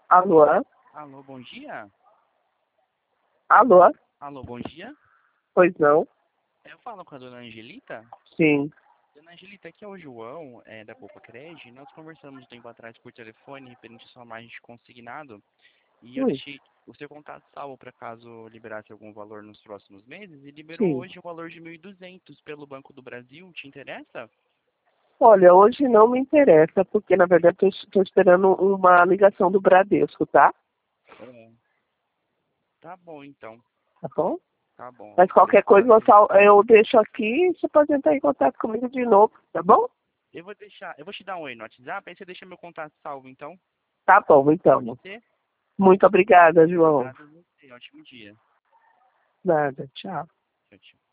Alô? Alô, bom dia? Alô? Alô, bom dia? Pois não? Eu falo com a dona Angelita. Sim. Dona Angelita, aqui é o João, da Poupa Cred. Nós conversamos um tempo atrás por telefone, referente à sua margem de consignado, e eu Ui, deixei o seu contato salvo para caso liberasse algum valor nos próximos meses, e liberou sim. hoje o valor de 1.200 pelo Banco do Brasil. Te interessa? Olha, hoje não me interessa, porque na verdade estou esperando uma ligação do Bradesco, tá? É. Tá bom, então. Tá bom? Tá bom. Mas qualquer coisa Obrigado. eu deixo aqui e você pode entrar em contato comigo de novo, tá bom? Eu vou te dar um oi no WhatsApp, aí você deixa meu contato salvo, então. Tá bom, Pode então. ser? Muito obrigada, João. Obrigado a você. Ótimo dia. Nada, tchau. Tchau, tchau.